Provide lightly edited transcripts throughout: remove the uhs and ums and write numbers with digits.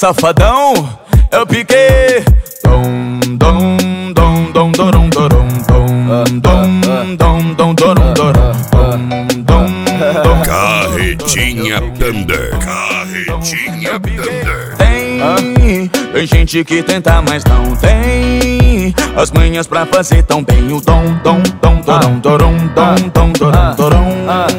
safadão, eu piquei. Dom, dom, dom, dom, dorom, dorom, dom, dom, dom, dom, dorom, dorom, dom, dom. Carretinha Thunder, Carretinha Thunder. Tem gente que tenta, mas não tem as manhas pra fazer tão bem o dom, dom, dom, dorom, dorom, dom, dom, dorom, dorom,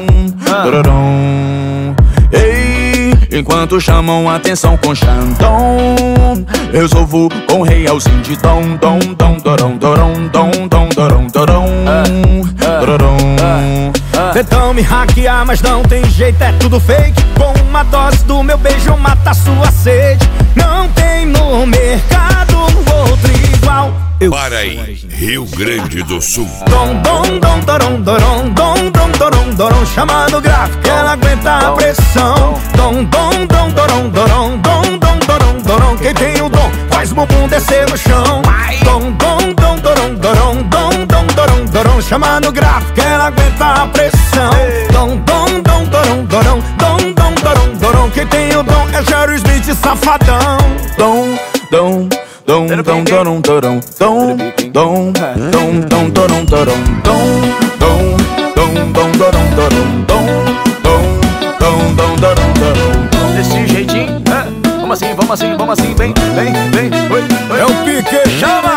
dorom. Ei, enquanto chamam atenção com Xandão, resolvo com realzinho de dom, dom, dom, dorom, dorom, dom, dom, dorom, dorom, dorom. Tentam me hackear, mas não tem jeito, é tudo fake. Com uma dose do meu beijo mata sua sede. Não tem no mercado outro igual. Paraí, Rio Grande do Sul. Dom, dom, dom, dorom, dorom, dom, dom, dorom, dorom. Chama no gráfico, ela aguenta a pressão. Dom, dom, dom, dorom, dorom, dom, dom, dorom, dorom. Quem tem o dom faz o bumbum descer no chão. Dom, dom, dom, dorom, dorom, dom, dom, dorom, dorom. Chama no gráfico, ela aguenta a pressão. Dom, dom, dom, dorom, dorom, dom, dom, dorom, dorom. Quem tem o dom é Jerry Smith, safadão. Dom, dom, dom, dom, dorom, dorom, dom, dom, dom, dom, dorom, dorom, dom, dom, dom, dom, dorom, dorom, dom, dom, dom, dom, dorom, dorom. Desse jeitinho, vamos assim, vamos assim, vamos assim, vem, vem, vem. É o pique, chama!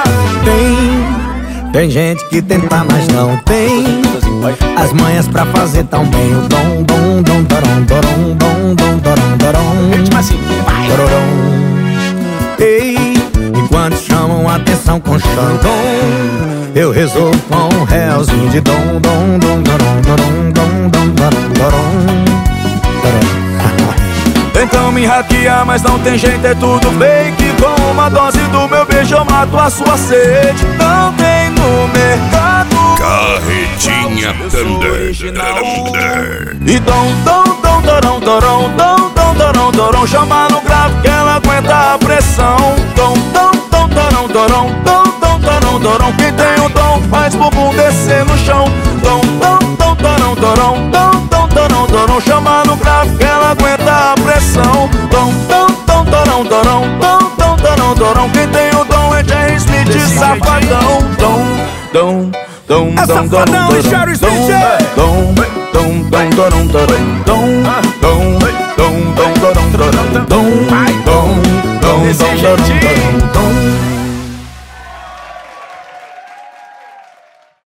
Tem gente que tenta, mas não tem as manhas pra fazer tão bem o dom, dom, dom, dorom, dorom, dom, dom, dorom, dorom, Ritmo assim, vai. dorom. Ei, enquanto chamam atenção com Xandão, eu resolvo com um realzinho de dom, dom, dom, dorom, dorom, dom, dom, dorom, dorom, dorom. Tentam me hackear, mas não tem jeito, é tudo fake. Com uma dose do meu beijo eu mato a sua sede. Não tem no mercado Carretinha Thunder, Thunder. e dom, dom, dom, dorom, dorom, dom, dom, dorom, dorom. Chama no gráfico que ela aguenta a pressão. Dom, dom, dom, dorom, dorom, dom, dom, dorom, dorom. Quem tem o dom faz bumbum descer no chão. Dom, dom, dom, dorom, dorom, dom, dom, dorom, dorom. Chama no gráfico que ela aguenta a pressão. Dom, dom, dom, dorom, dorom, dom, dom, dorom, dorom. Quem tem o dom é Jerry Smith, safadão. Dom, dom, dom, É dom, dorom, safadão, dorom, Jerry Smith. dom, dom, dom, dorom, dorom, dom, dom, dom, dom, dorom, dorom, dom, dom, dom, dom, dorom, dorom, dom.